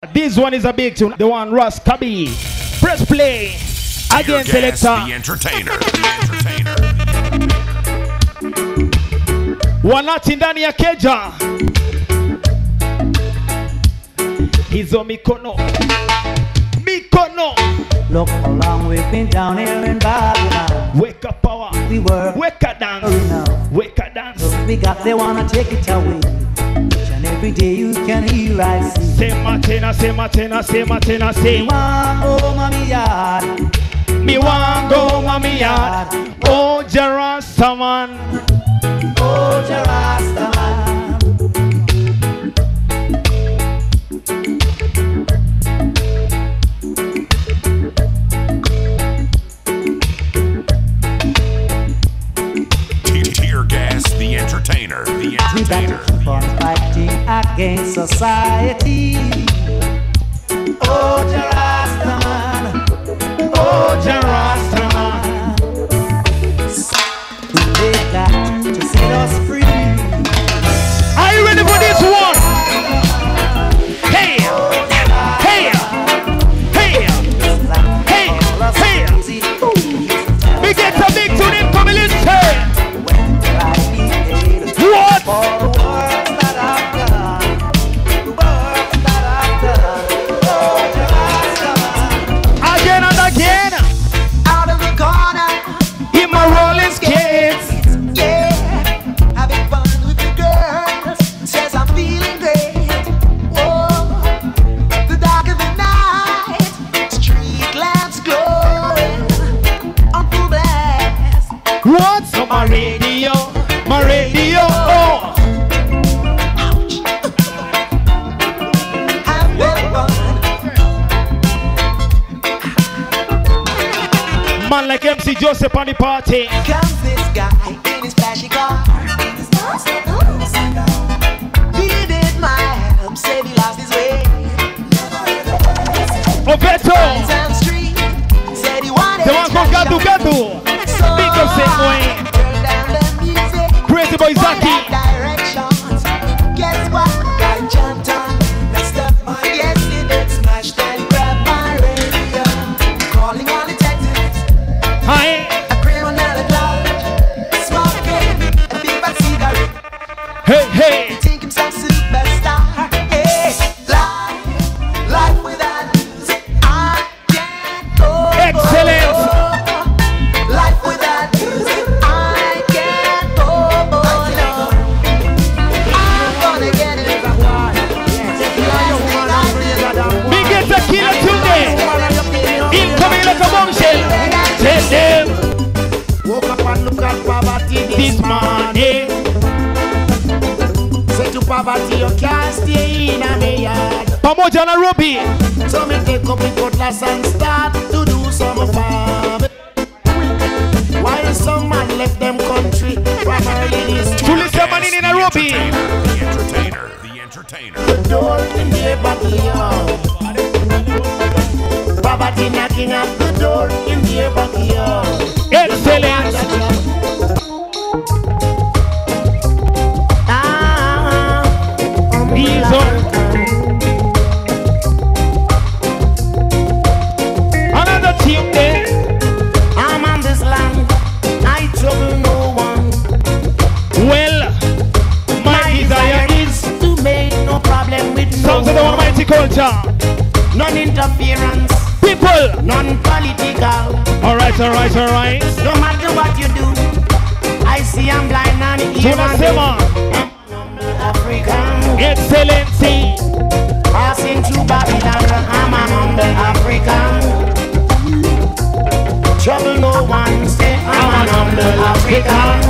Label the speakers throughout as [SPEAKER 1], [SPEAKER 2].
[SPEAKER 1] This one is a big tune. The one Russ Kabi. Press play. Again, selector.
[SPEAKER 2] The entertainer.
[SPEAKER 1] Wanati ndani ya keja. Hizo mikono.
[SPEAKER 3] Look how long we've been down here in Babylon.
[SPEAKER 1] Wake up power.
[SPEAKER 3] We work.
[SPEAKER 1] Wake up dance. Wake up dance.
[SPEAKER 3] We got they wanna take it away. Each and every day you can hear I sing.
[SPEAKER 1] Say matena.
[SPEAKER 3] Me want go mommy yard.
[SPEAKER 1] Me want go mommy yard. Oh Jarastaman.
[SPEAKER 3] Oh Jarastaman.
[SPEAKER 2] Tear gas, the entertainer.
[SPEAKER 3] We gotta keep on fighting against society. Oh Jarastaman. Oh Jarastaman. They got to set us free.
[SPEAKER 1] Are you ready for this one? Hey! We get a big tune in coming in. What? Again and again.
[SPEAKER 3] Out of the corner.
[SPEAKER 1] In my rolling skates.
[SPEAKER 3] Yeah, having fun with the girls. Says I'm feeling great. Oh, the dark of the night. Street lamps glowing on full blast.
[SPEAKER 1] What's on my radio? My radio. Oh.
[SPEAKER 3] Have fun.
[SPEAKER 1] Man like MC Joseph on the party.
[SPEAKER 3] Comes this guy in his flashy car. Needed my help, said he lost his way.
[SPEAKER 1] Obeto.
[SPEAKER 3] Down street, said he wanted
[SPEAKER 1] The one called Gadu Gadu. Big up same way. Crazy boy Zaki.
[SPEAKER 3] Directions. Guess what? Got jumped on. Messed up my yesterday. Smashed and grabbed my radio. Calling all detectives.
[SPEAKER 1] Hi.
[SPEAKER 3] A criminal at large. Smoking a big bad cigarette.
[SPEAKER 1] Hey.
[SPEAKER 3] Think himself superstar. Hey, life without music. I can't go.
[SPEAKER 1] Excellent.
[SPEAKER 3] Life without music. I can't go. I'm gonna get it if I want.
[SPEAKER 1] We get the killer today. Incoming like a bombshell. Tell them
[SPEAKER 4] Woke up and look at poverty
[SPEAKER 1] this morning.
[SPEAKER 4] Say to poverty you can't stay in a yard.
[SPEAKER 1] Pamoja na Robbie.
[SPEAKER 4] So me take up the cutlass and start to do some farm. Why some man left them country from early this
[SPEAKER 1] Tulisa Manini in Nairobi.
[SPEAKER 2] The entertainer.
[SPEAKER 4] the door in their backyard. Poverty knocking at the door in their backyard.
[SPEAKER 1] Excellent. He's on. Another team there.
[SPEAKER 4] I'm on this land, I trouble no one.
[SPEAKER 1] Well, my desire is
[SPEAKER 4] to make no problem with no
[SPEAKER 1] sounds of the almighty culture.
[SPEAKER 4] non-interference,
[SPEAKER 1] People.
[SPEAKER 4] non-political.
[SPEAKER 1] Alright.
[SPEAKER 4] No matter what you do, I see I'm blind and here
[SPEAKER 1] Tuna
[SPEAKER 4] and
[SPEAKER 1] Sema.
[SPEAKER 4] there. African,
[SPEAKER 1] Excellency.
[SPEAKER 4] passing through Babylon, I'm an humble African. Trouble no one, say I'm an humble African.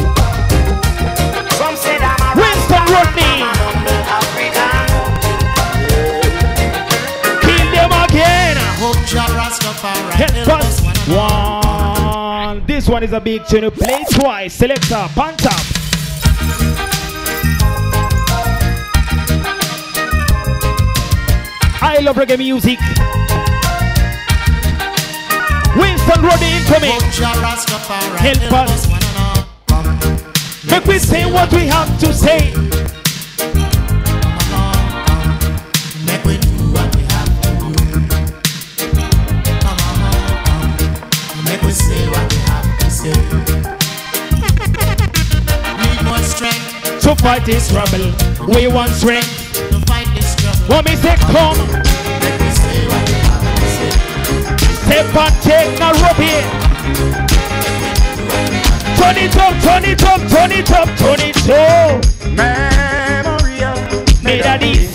[SPEAKER 4] Some said I'm a
[SPEAKER 1] Winston Rodney.
[SPEAKER 4] I'm an humble African.
[SPEAKER 1] Kill them again. Help us. One. This one is a big tune. Play twice. Selector. Panther. I love reggae music. Winston Rodney incoming. Help us. Make we say what we have to say.
[SPEAKER 4] Make we do what
[SPEAKER 1] fight this trouble. We want strength.
[SPEAKER 4] To fight this trouble.
[SPEAKER 1] What me say, come.
[SPEAKER 4] Let me say what you have to say.
[SPEAKER 1] Step and take now, Robbie. Turn it up, turn it up, turn it up, turn it up.
[SPEAKER 5] Memoria.
[SPEAKER 1] Made of this.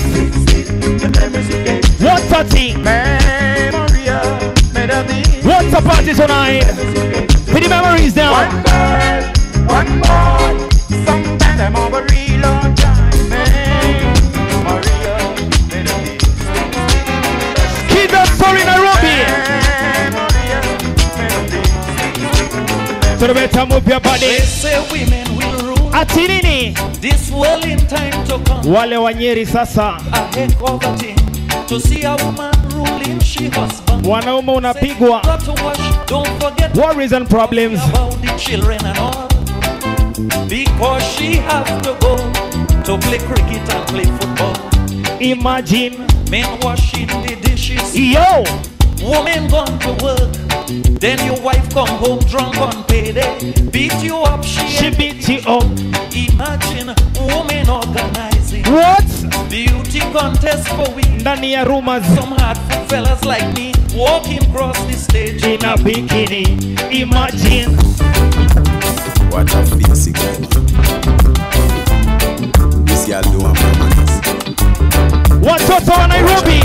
[SPEAKER 1] What's a thing?
[SPEAKER 5] Memoria. Made of this.
[SPEAKER 1] What's a party tonight? For the memories now.
[SPEAKER 5] One more. Sometimes I'm over real long time. Memoria. Made of this.
[SPEAKER 1] Keep that story, Nairobi. So the better move your body.
[SPEAKER 6] They say women will rule
[SPEAKER 1] Atinini.
[SPEAKER 6] this world in time to come.
[SPEAKER 1] Wale wanyeri sasa.
[SPEAKER 6] A heck of a thing to see a woman ruling she husband.
[SPEAKER 1] Wanaume
[SPEAKER 6] Say,
[SPEAKER 1] unapigwa.
[SPEAKER 6] got to watch, don't forget
[SPEAKER 1] Worries and problems.
[SPEAKER 6] about the children and all. Because she has to go to play cricket and play football.
[SPEAKER 1] Imagine.
[SPEAKER 6] Men washing the dishes.
[SPEAKER 1] Yo.
[SPEAKER 6] Woman gone to work. Then your wife come home drunk on payday. Beat you up,
[SPEAKER 1] She beat you up.
[SPEAKER 6] Imagine women organizing
[SPEAKER 1] What?
[SPEAKER 6] beauty contest for we.
[SPEAKER 1] Ndani ya rumors.
[SPEAKER 6] Some hard fellas like me walking across the stage
[SPEAKER 1] In a bikini. Imagine.
[SPEAKER 5] What a face again. This y'all do on my manners.
[SPEAKER 1] What's up on Nairobi?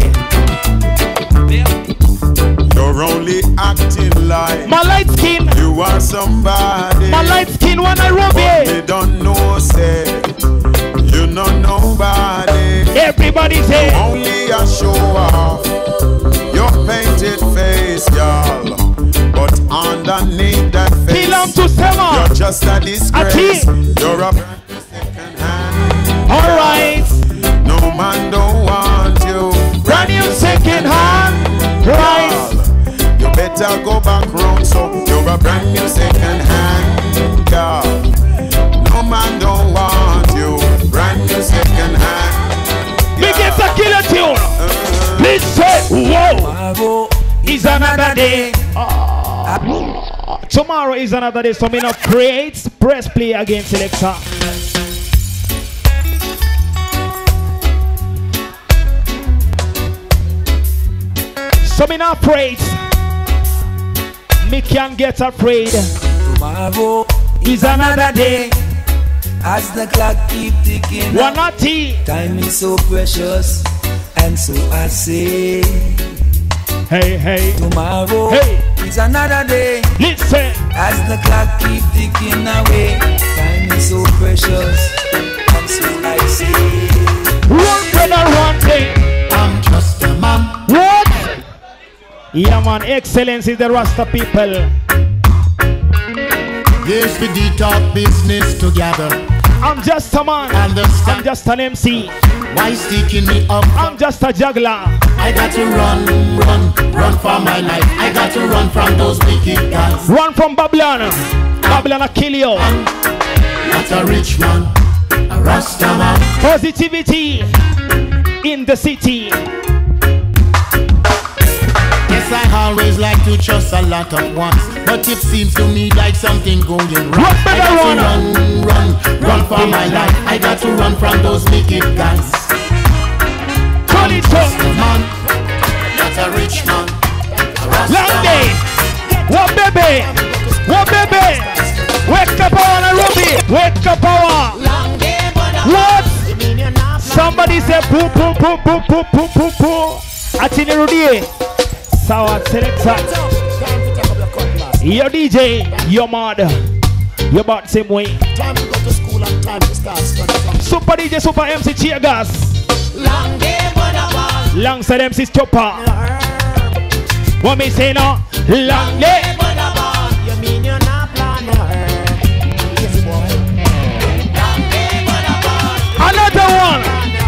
[SPEAKER 5] You're only acting like
[SPEAKER 1] My light skin.
[SPEAKER 5] you are somebody.
[SPEAKER 1] My light skin one
[SPEAKER 5] But
[SPEAKER 1] Nairobi.
[SPEAKER 5] they don't know, say you know nobody.
[SPEAKER 1] Everybody say.
[SPEAKER 5] Only a show off your painted face, y'all. But underneath that face,
[SPEAKER 1] Kilam to Sema.
[SPEAKER 5] you're just a disgrace. You're a second hand.
[SPEAKER 1] Alright.
[SPEAKER 5] No man don't want you.
[SPEAKER 1] Brand new second hand. Right.
[SPEAKER 5] You better go back round, so you're a brand new second hand girl. No man don't want you. Brand new second hand.
[SPEAKER 1] We get a killer tune. Please say, whoa. It's another day. Tomorrow is another day. So me now create press play again, selector. So me now praise. Me can't get afraid.
[SPEAKER 7] Tomorrow
[SPEAKER 1] Is another day.
[SPEAKER 7] as the clock keep ticking.
[SPEAKER 1] One naughty.
[SPEAKER 7] Time is so precious, and so I say,
[SPEAKER 1] Hey, hey.
[SPEAKER 7] tomorrow
[SPEAKER 1] Hey.
[SPEAKER 7] is another day.
[SPEAKER 1] Listen.
[SPEAKER 7] As the clock keep ticking away, time is so precious, and so I say,
[SPEAKER 1] One brother, one day.
[SPEAKER 4] I'm just a man.
[SPEAKER 1] What? Yeah, man. Excellence is the Rasta people.
[SPEAKER 4] Yes, we did talk business together.
[SPEAKER 1] I'm just a man.
[SPEAKER 4] Understand?
[SPEAKER 1] I'm just an MC.
[SPEAKER 4] Why sticking me up?
[SPEAKER 1] I'm just a juggler.
[SPEAKER 4] I got to run for my life. I got to run from those wicked guys.
[SPEAKER 1] Run from Babylon. Babylon will kill you.
[SPEAKER 4] Not a rich man, a Rasta man.
[SPEAKER 1] Positivity in the city.
[SPEAKER 4] Yes, I always like to trust a lot at once, but it seems to me like something going wrong.
[SPEAKER 1] What
[SPEAKER 4] I
[SPEAKER 1] better
[SPEAKER 4] got to run for my life. I got to run from those wicked guys.
[SPEAKER 1] Turn it
[SPEAKER 4] Just
[SPEAKER 1] up.
[SPEAKER 4] a man, not a rich man, a Rasta
[SPEAKER 1] Long
[SPEAKER 4] man.
[SPEAKER 1] day. What baby? What baby? Wake up power Nairobi. Wake up power. What? Somebody say poo poo poo poo poo poo poo poo. Atini Rudy. Sawa selector. Your DJ, your mad. Your about same way.
[SPEAKER 4] Time to go to school and time to start studying.
[SPEAKER 1] Super DJ, Super MC Cheer Gas. Longside MC Chopper. What me say now? Long day.
[SPEAKER 4] You mean you're not planning her? Yes, boy.
[SPEAKER 1] Another one.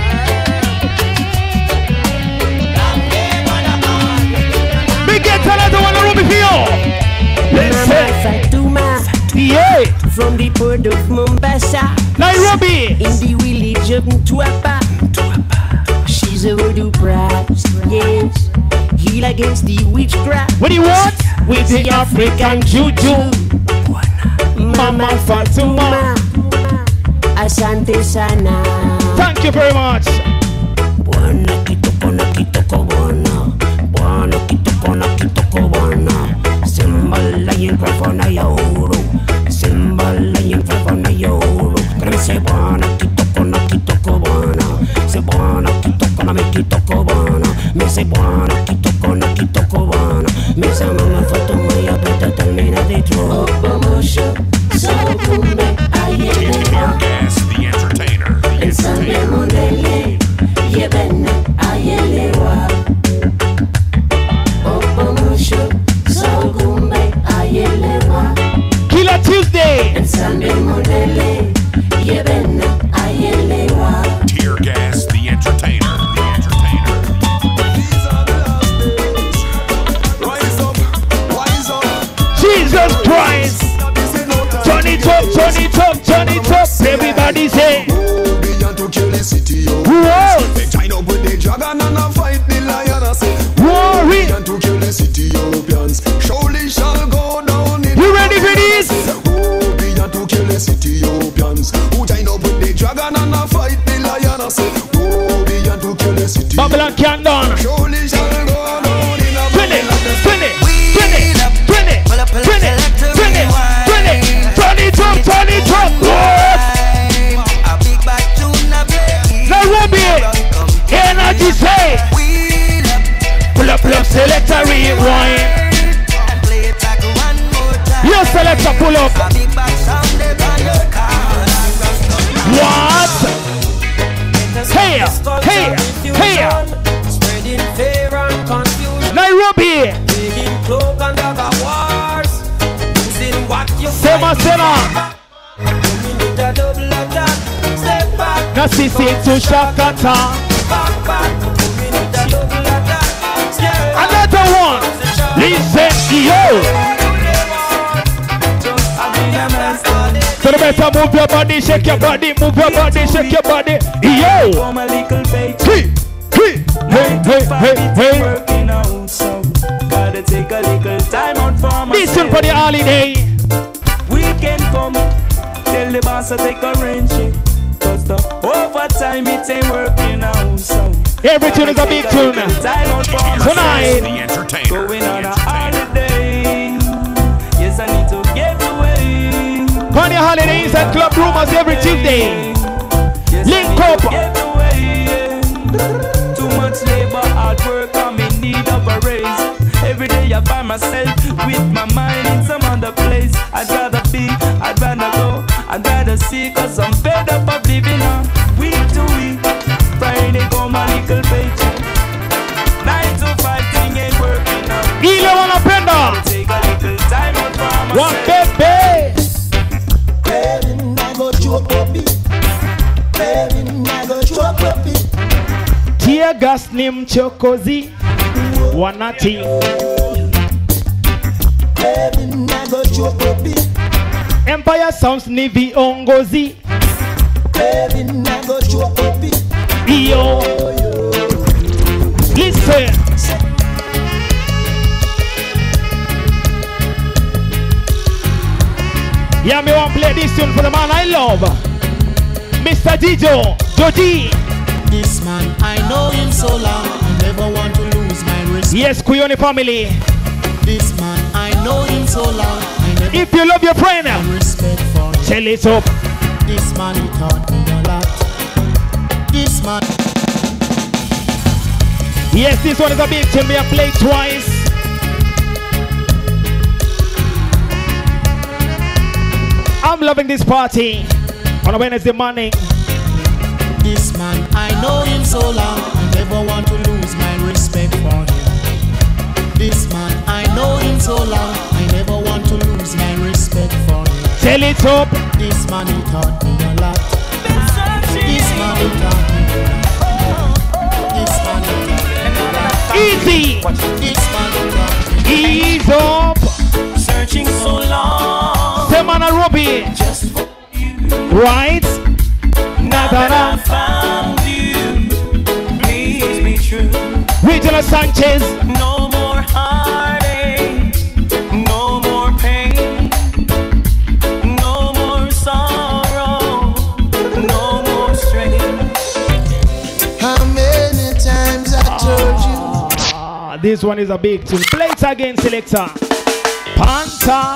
[SPEAKER 1] We get another one Ruby for you. Listen. Yeah.
[SPEAKER 8] From the port of Mombasa,
[SPEAKER 1] Nairobi.
[SPEAKER 8] in the village of Mtwapa. She's a voodoo priest, yes. Heal against the witchcraft.
[SPEAKER 1] What do you want? With the African juju.
[SPEAKER 8] Mama Fatuma. Asante sana.
[SPEAKER 1] Thank you very much.
[SPEAKER 8] Bwana kitoko bwana. Bwana kitoko bwana. Simbala yin fafana yoro. Simbala yin fafana yoro. Pero se bwana kitoko bwana. Se bwana kitoko na me kitoko bwana. Me se bwana kitoko bwana. Me se mama foto maya peta termina de tro. Promotion. So kumbe ayelewa.
[SPEAKER 2] Gas, the entertainer. The
[SPEAKER 8] Ensamble
[SPEAKER 2] entertainer.
[SPEAKER 8] modele. Yebena ayelewa. Promotion. So kumbe ayelewa.
[SPEAKER 1] Killer Tuesday.
[SPEAKER 8] Ensamble modele. Yebena ayelewa.
[SPEAKER 2] Tear gas, the entertainer. The entertainer.
[SPEAKER 5] These are the last days. Rise up, wise up.
[SPEAKER 1] Jesus Christ.
[SPEAKER 5] This is no time.
[SPEAKER 1] Turn it up, turn it up, turn it up. Everybody say,
[SPEAKER 5] Beyond to kill the city, yo.
[SPEAKER 1] whoa,
[SPEAKER 5] They join up with the dragon and a fight the lion. I say,
[SPEAKER 1] worry.
[SPEAKER 5] beyond to kill the Ethiopians. Surely shall go down in.
[SPEAKER 1] You ready for this?
[SPEAKER 5] Oh, beyond to kill the Ethiopians. Who join up with the dragon and a fight the lion. I say, oh, beyond to kill the Ethiopians.
[SPEAKER 1] Babylon can't done.
[SPEAKER 5] Surely shall go down in a.
[SPEAKER 1] Turn it, turn it, turn it, turn it, turn it, turn it, turn it, turn it up, turn it up. What? Nairobi, energy say. Pull up, select a rewind. You select a pull up. What? Hey, hey, hey.
[SPEAKER 7] Spreading fear and confusion.
[SPEAKER 1] Nairobi,
[SPEAKER 7] Making cloak and dagger wars. Using what you
[SPEAKER 1] Sema Sena.
[SPEAKER 7] with a double attack. Step back,
[SPEAKER 1] Nasisi to Shakata.
[SPEAKER 7] back. Moving with a double attack. Scare
[SPEAKER 1] Another one. Listen, yo.
[SPEAKER 7] just a be a man started.
[SPEAKER 1] So the better move your body, shake your body, move your body, shake your body. Yo.
[SPEAKER 7] From a little bait.
[SPEAKER 1] Hey, hey.
[SPEAKER 7] Working out, so gotta take a little time out for myself.
[SPEAKER 1] Listen for the holiday.
[SPEAKER 7] Weekend come, tell the boss to take a rain check. Cause the overtime it ain't working out, so
[SPEAKER 1] Every tune is a big tune.
[SPEAKER 7] time out for myself.
[SPEAKER 1] Tonight.
[SPEAKER 2] The entertainer.
[SPEAKER 7] Going on
[SPEAKER 2] The
[SPEAKER 7] a
[SPEAKER 2] entertainer.
[SPEAKER 7] holiday. Yes, I need to get away.
[SPEAKER 1] On the holidays at Club Rumors every Tuesday.
[SPEAKER 7] Yes,
[SPEAKER 1] Link
[SPEAKER 7] I need
[SPEAKER 1] up.
[SPEAKER 7] to get away. Too much labor, hard work, I'm in need of a raise. Every day I find myself with my mind in some other place. I'd rather be, I'd rather go, I'd rather see, cause I'm fed up of living on week to week. Friday go my little paycheck. 9 to 5 thing ain't working out.
[SPEAKER 1] Ile wanapenda.
[SPEAKER 7] Take a little time out for
[SPEAKER 1] One
[SPEAKER 7] myself.
[SPEAKER 1] baby.
[SPEAKER 4] Baby, I go choke up it. Baby, I go choke up it.
[SPEAKER 1] Tear gas ni mchokozi. Wanati.
[SPEAKER 4] Baby, I go choke up it.
[SPEAKER 1] Empire Sounds ni viongozi.
[SPEAKER 4] Baby, I go choke up it.
[SPEAKER 1] Yo. Listen. Yeah, me want play this tune for the man I love. Mr. Dijo, Jody.
[SPEAKER 4] This man, I know him so long. I never want to lose my respect.
[SPEAKER 1] Yes, Kuyoni family.
[SPEAKER 4] This man, I know him so long. I never
[SPEAKER 1] If you love your friend,
[SPEAKER 4] respect for him.
[SPEAKER 1] tell it up.
[SPEAKER 4] This man, he taught me a lot. This man,
[SPEAKER 1] Yes, this one is a big tune. Me I play twice. I'm loving this party on a Wednesday morning.
[SPEAKER 4] this man, I know him so long. I never want to lose my respect for him. This man, I know him so long. I never want to lose my respect for him.
[SPEAKER 1] Tell it up.
[SPEAKER 4] This man, he taught me a lot. This man, he taught me a lot. This man, he taught me a lot.
[SPEAKER 1] Easy.
[SPEAKER 4] This man, he taught me.
[SPEAKER 1] Ease up.
[SPEAKER 7] Searching so long.
[SPEAKER 1] Semana Robbie.
[SPEAKER 7] Just for
[SPEAKER 1] Right?
[SPEAKER 7] now that I
[SPEAKER 1] Nadara.
[SPEAKER 7] found you. Please be true.
[SPEAKER 1] Regina Sanchez.
[SPEAKER 7] No more heartache. No more pain. No more sorrow.
[SPEAKER 1] This one is a big tune. Play it again, selector. Panta.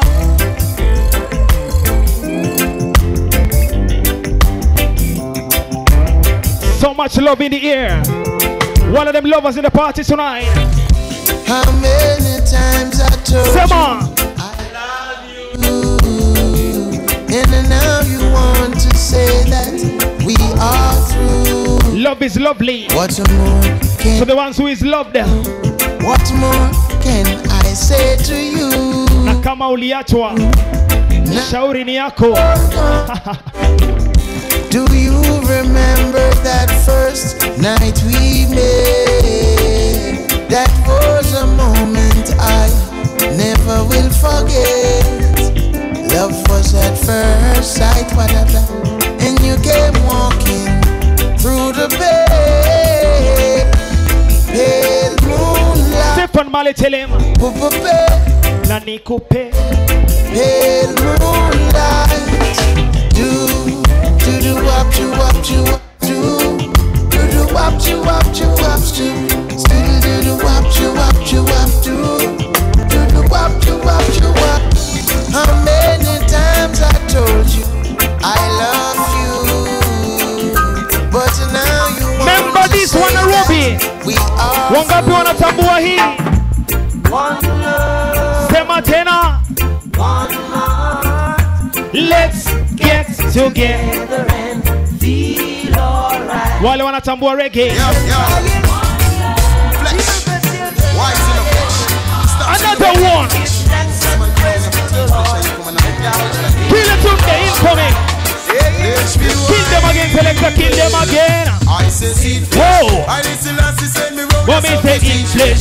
[SPEAKER 1] So much love in the air. One of them lovers in the party tonight.
[SPEAKER 3] How many times I told you I love you, and now you want to say that we are through.
[SPEAKER 1] Love is lovely.
[SPEAKER 3] What more can
[SPEAKER 1] So the ones who is loved them.
[SPEAKER 3] What more can I say to you?
[SPEAKER 1] Na kama uliachwa shauri ni yako.
[SPEAKER 3] Do you remember that first night we met? That was a moment I never will forget. Love was at first sight, whatever. And you came walking through the bed. Pale moonlight.
[SPEAKER 1] Stefan Male tell him. Na nikupe.
[SPEAKER 3] Pale moonlight. Do wap do wap do wap do wap do wap do wap do wap do wap do wap do wap do wap do wap. How many times I told you I love you, but now you want
[SPEAKER 1] remember
[SPEAKER 3] to
[SPEAKER 1] this
[SPEAKER 3] say
[SPEAKER 1] one, Nairobi.
[SPEAKER 3] we are
[SPEAKER 1] Wangapi wanatambua hii?
[SPEAKER 3] one love,
[SPEAKER 1] Sema tena.
[SPEAKER 3] one heart.
[SPEAKER 1] Let's get together.
[SPEAKER 3] Feel alright.
[SPEAKER 1] Wale wanatambua reggae. Another one. Kill it up, they incoming. Kill them again, selector, kill them again. Whoa. What me say in flesh?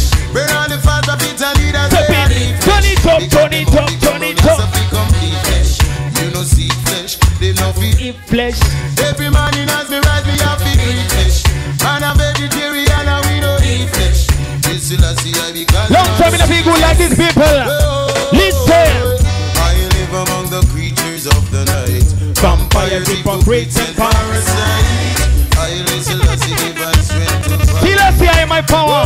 [SPEAKER 1] Step in. Turn it up, turn it up, turn it up.
[SPEAKER 5] You know see flesh, they know feed
[SPEAKER 1] In flesh.
[SPEAKER 5] every man in us me right me have to eat flesh. Man a vegetarian and we don't eat flesh. This is I because
[SPEAKER 1] Long time in a big good like these people. Listen.
[SPEAKER 5] I live among the creatures of the night.
[SPEAKER 1] Vampires, hypocrites, and
[SPEAKER 5] parasites. I listen to see divine strength to fight.
[SPEAKER 1] Still I see I am my power.
[SPEAKER 5] I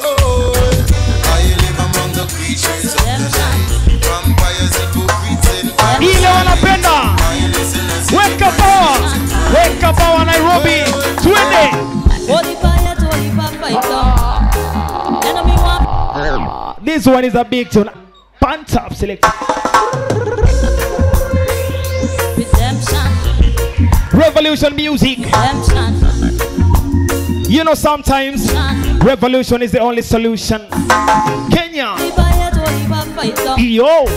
[SPEAKER 5] live among the creatures of the night. Vampires, hypocrites, and
[SPEAKER 1] Ile wanapenda. Weka power. Weka power Nairobi. Twende. This one is a big tune. Panta up selector. Revolution music. You know sometimes revolution is the only solution. Kenya. Yo.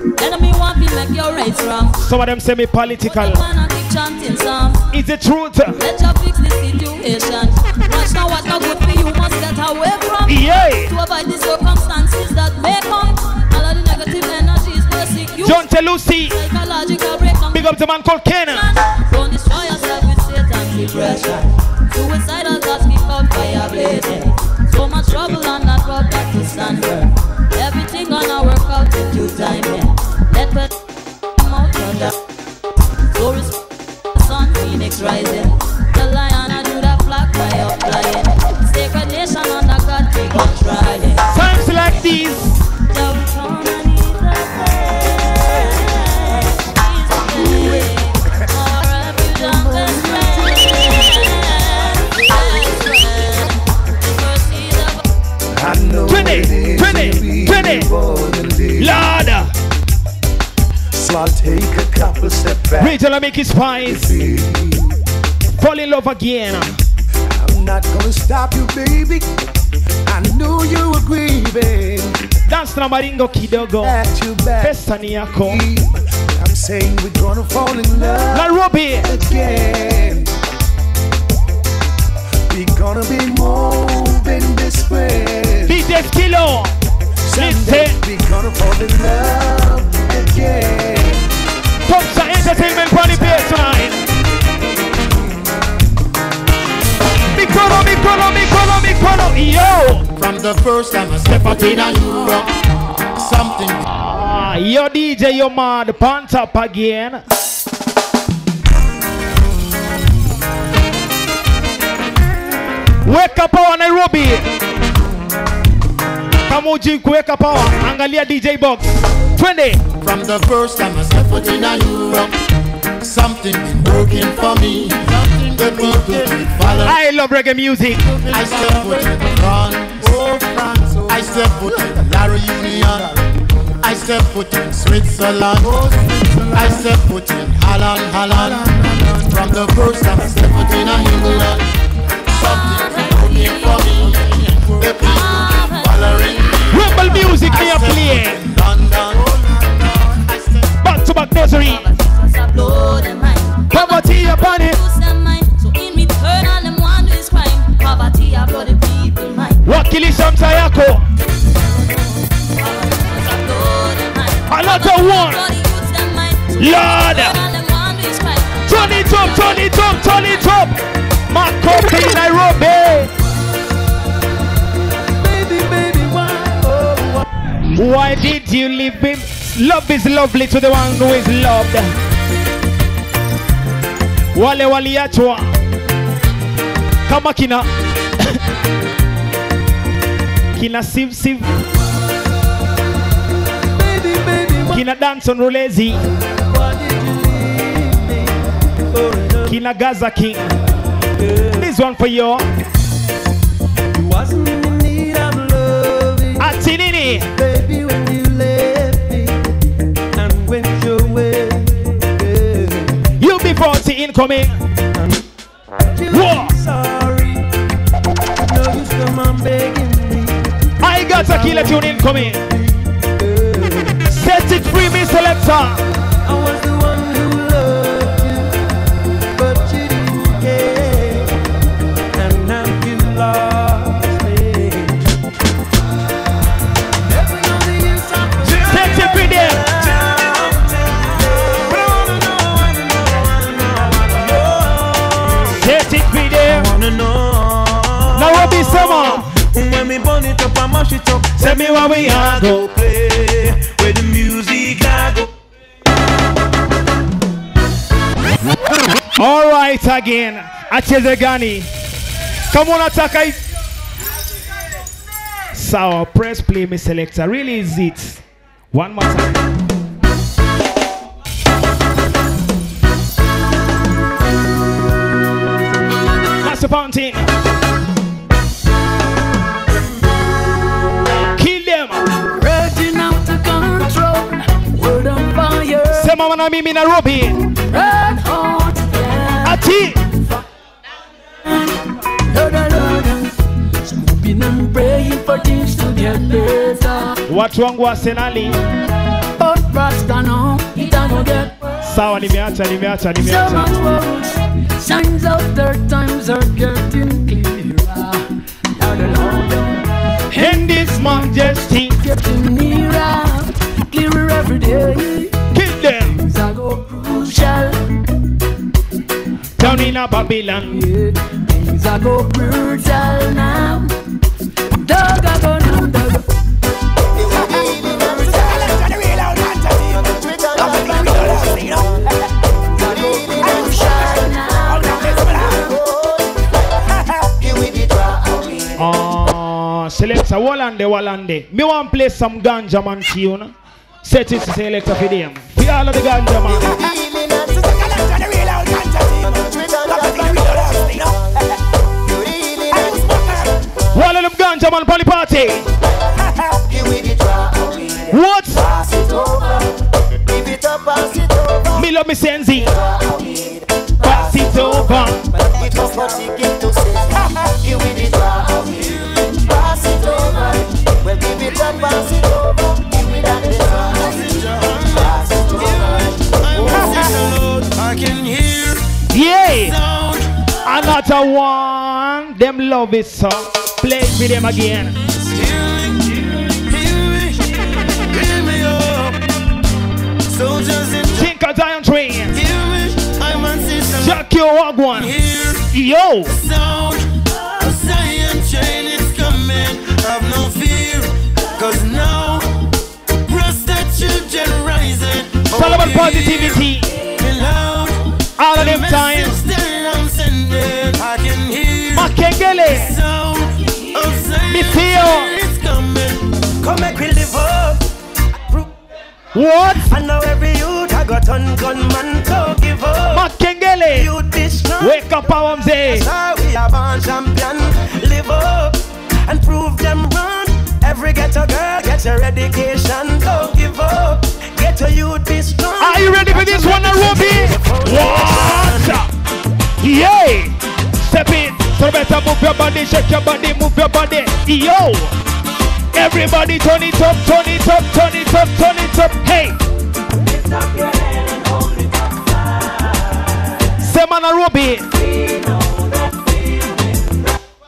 [SPEAKER 1] Some of them say me political. It's the truth.
[SPEAKER 9] Let you fix the situation. Watch now what not good for you must get away from.
[SPEAKER 1] Yeah.
[SPEAKER 9] To avoid the circumstances that may come. All of the negative energies persecute.
[SPEAKER 1] John Telusi.
[SPEAKER 9] Psychological breakdown.
[SPEAKER 1] Big up the man called Kenan.
[SPEAKER 9] Don't destroy yourself with Satan's depression. Suicidal thoughts keep up fire blazing. So much trouble and not brought back to standard. Everything gonna work out in due time. Yeah. Let the come out under. So the sun phoenix rising. The lion I do that flag fly up flying. Sacred nation under God keep on trying.
[SPEAKER 1] Times like these.
[SPEAKER 9] Don't come and eat the bread. Our refuge and best friend. 20. Lord.
[SPEAKER 10] So I'll take a couple steps back.
[SPEAKER 1] Rachel, I make it spice. Fall in love again.
[SPEAKER 10] I'm not gonna stop you, baby. I knew you were grieving.
[SPEAKER 1] Dance na maringo kidogo.
[SPEAKER 10] At you back.
[SPEAKER 1] Pesa ni yako.
[SPEAKER 10] I'm saying we're gonna fall in love
[SPEAKER 1] Nairobi
[SPEAKER 10] again. We're gonna be moving this way.
[SPEAKER 1] DJ Skilo. Listen.
[SPEAKER 10] We're gonna fall in love again.
[SPEAKER 1] Popsa Entertainment Party Place tonight. Mikolo. Yo.
[SPEAKER 4] From the first time I step out in Europe, something.
[SPEAKER 1] Yo DJ, yo mad. Pants up again. Wake up our Nairobi. Muji kuweka power. Angalia DJ Box. Twende.
[SPEAKER 4] From the first time I stepped foot in Europe, something been working for me. The people keep following.
[SPEAKER 1] I love reggae music.
[SPEAKER 4] I step foot in France. I step foot in La Réunion. I step foot in Switzerland. I step foot in Holland. From the first time I step foot in England, something been working for me. The people keep following.
[SPEAKER 1] Rumble music me a play. Back to back nursery. Poverty upon it.
[SPEAKER 9] So in return, all them want is crime. Poverty upon the people mind.
[SPEAKER 1] Wakilisham Sayako. Another one. Lord. Turn it up, turn it up, turn it up. Makopi Nairobi. Why did you leave him? Love is lovely to the one who is loved. Wale waliachwa kama kina kina siv kina Danson Rolezi, kina Gaza King. This one for you.
[SPEAKER 6] Wasn't in need of loving.
[SPEAKER 1] Atinini.
[SPEAKER 6] Baby, when you left me and went your way.
[SPEAKER 1] You be 40 incoming. Whoa.
[SPEAKER 6] Sorry. No use come on begging me.
[SPEAKER 1] I got a killer tune incoming. Set it free, me selector.
[SPEAKER 6] I was the one who loved you, but you didn't care, and now you lost me.
[SPEAKER 1] Set it free there. Set it free there. Nairobi summer.
[SPEAKER 6] When me burn it up and mash it up,
[SPEAKER 1] tell me where we are go
[SPEAKER 6] play where the music I go.
[SPEAKER 1] All right again. Acheze gani? Come on, attack. Sawa, press play, me selector. Really is it? One more time. Master Fountain. Kill them.
[SPEAKER 11] Raging out of control. World on fire.
[SPEAKER 1] Sema wana mimi Nairobi.
[SPEAKER 11] Red hot. Yeah.
[SPEAKER 1] Ati.
[SPEAKER 11] Some hoping and praying for things to get better.
[SPEAKER 1] Watu wangu wa Arsenali.
[SPEAKER 11] But Rasta no, it don't get worse.
[SPEAKER 1] Sawa, nimeacha.
[SPEAKER 11] So much worse. Signs of their times are getting clearer.
[SPEAKER 1] In this majesty,
[SPEAKER 11] getting nearer, clearer every day.
[SPEAKER 1] Kill them.
[SPEAKER 11] Things are go crucial.
[SPEAKER 1] Down in a Babylon.
[SPEAKER 11] Yeah. Things are go brutal now. Dog are go now, dog.
[SPEAKER 1] Selector Walande. Me want play some ganja man tune. Set it to selector for them. For all of the ganja man. One of them ganja man party party. What? Me love me sensi. Pass it over.
[SPEAKER 3] Well, give it up, pass it over. Give me that pass it over. I can hear.
[SPEAKER 1] Yeah. Another one. Them love it, so play it with them again. Think of Zion Train. Jack your wagwan. Yo.
[SPEAKER 3] Zion Train is coming. Have no fear. Cause now Rasta children rising.
[SPEAKER 1] Solomon positivity. All of them times.
[SPEAKER 3] I can hear
[SPEAKER 1] Makengele.
[SPEAKER 3] sound of Zion
[SPEAKER 1] Mithio.
[SPEAKER 3] is coming.
[SPEAKER 1] What?
[SPEAKER 6] I know every youth I got on gunman, don't give up.
[SPEAKER 1] Makengele.
[SPEAKER 6] Youth is strong.
[SPEAKER 1] Wake up, Power Mzee.
[SPEAKER 6] That's how we are born champion. Live up and prove them wrong. Every ghetto girl get your education. Don't give up. Get your youth be strong.
[SPEAKER 1] Are you ready for this one, Nairobi? What? Yay! Step in. So better move your body, shake your body, move your body. Yo! Everybody turn it up, turn it up, turn it up, turn it up. Hey!
[SPEAKER 12] Lift up your head and hold it up high.
[SPEAKER 1] Sema Nairobi.
[SPEAKER 12] We know that we win.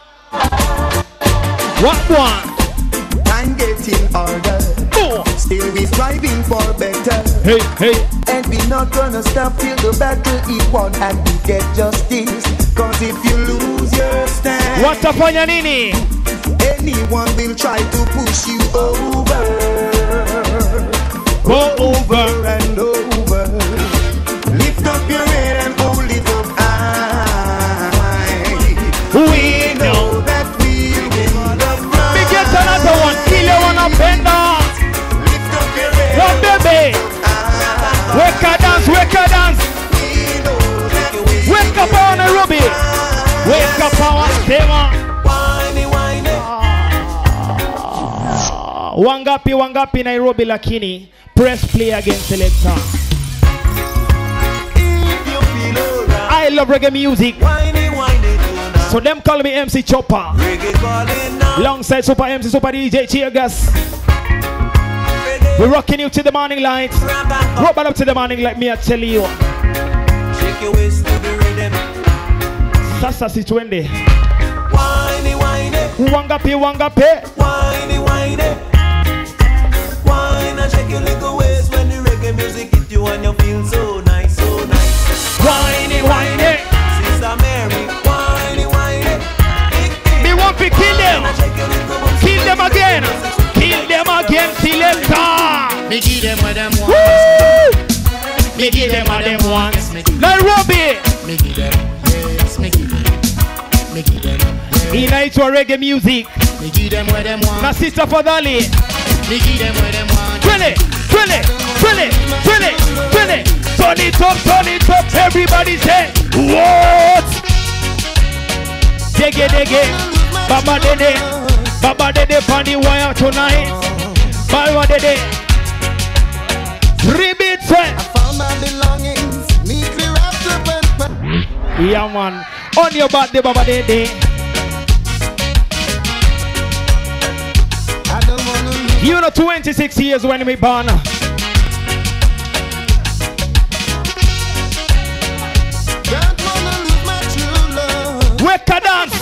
[SPEAKER 1] What one?
[SPEAKER 10] Time getting harder.
[SPEAKER 1] Oh.
[SPEAKER 10] Still we striving for better.
[SPEAKER 1] Hey, hey.
[SPEAKER 10] And we not gonna stop till the battle is won and we get justice. Cause if you lose your stand,
[SPEAKER 1] Watafanya nini?
[SPEAKER 10] anyone will try to push you over.
[SPEAKER 1] Go over
[SPEAKER 10] and over. Lift up your head and hold it up high.
[SPEAKER 1] We know
[SPEAKER 10] that we win the prize.
[SPEAKER 1] We get another one. Kile wanapenda.
[SPEAKER 10] Lift up your head.
[SPEAKER 1] One baby. Wake up dance, wake up dance. Wake up on Nairobi. Wake up power Sema. Wangapi Nairobi lakini press play again selector. I love reggae music. So them call me MC Chopper. Alongside Super MC, Super DJ Cheergas. We're rocking you to the morning light. Rock up to the morning light, me I tell you.
[SPEAKER 6] Shake your waist to the rhythm.
[SPEAKER 1] Sasa situende.
[SPEAKER 6] Whiny, whiny.
[SPEAKER 1] Wangapi.
[SPEAKER 6] Whiny, whiny. Wine and shake your little waist when the reggae music hit you and you feel so nice, so nice.
[SPEAKER 1] Whiny.
[SPEAKER 6] Sister Mary, whiny, whiny.
[SPEAKER 1] Me want to kill them. Kill them again. Kill them again, selector.
[SPEAKER 4] Me give them what them want.
[SPEAKER 1] Me give them what them want. Nairobi.
[SPEAKER 4] Me give them, yes, me give them. Me give them, yes.
[SPEAKER 1] Inaitwa reggae music.
[SPEAKER 4] Me give them what them want.
[SPEAKER 1] Na sister Fadhali.
[SPEAKER 4] Me give them what them want.
[SPEAKER 1] Turn it. Turn it up, everybody say, what? Dege, Baba Dede, on the wire tonight. Baba Dede, ribbit.
[SPEAKER 10] I found my belongings, neatly wrapped up and
[SPEAKER 1] yeah man, on your birthday, Baba Dede.
[SPEAKER 10] I don't wanna lose.
[SPEAKER 1] You know 26 years when we born.
[SPEAKER 10] Don't wanna lose my true love.
[SPEAKER 1] Wake a dance.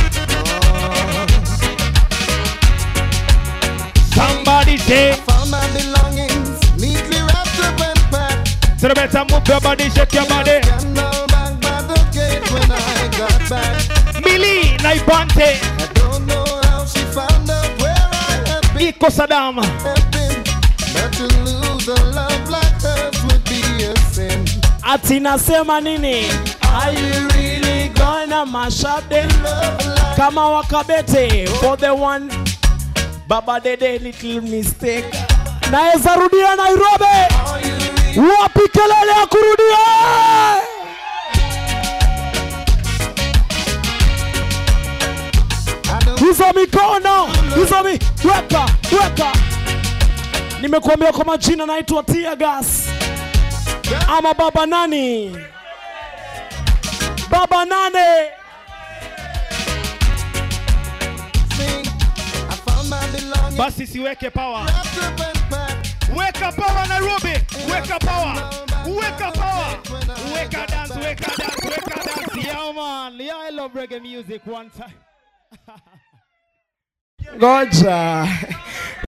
[SPEAKER 1] Somebody say,
[SPEAKER 10] I found my belongings, neatly wrapped up and packed.
[SPEAKER 1] so the better move your body, shake your body.
[SPEAKER 10] Scandal back by the gate when I got back.
[SPEAKER 1] Millie Naibante,
[SPEAKER 10] I don't know how she found out where I have been.
[SPEAKER 1] Iko Saddam.
[SPEAKER 10] But to lose a love like hers would be a sin.
[SPEAKER 13] Ati nasema nini? Are you really gonna mash up the love? Kama wakabete for the one. Baba Dede little mistake. Naeza rudia Nairobi. Wapi kelele ya kurudia? Hizo mikono, hizo weka. Nimekuambia kwa majina naitwa Teargas. Ama baba nani? Baba nane.
[SPEAKER 1] Basi siweke power. Weka power Nairobi. Weka power. Weka power. Weka dance. Yeah man. Yeah, I love reggae music one time.
[SPEAKER 13] Goja.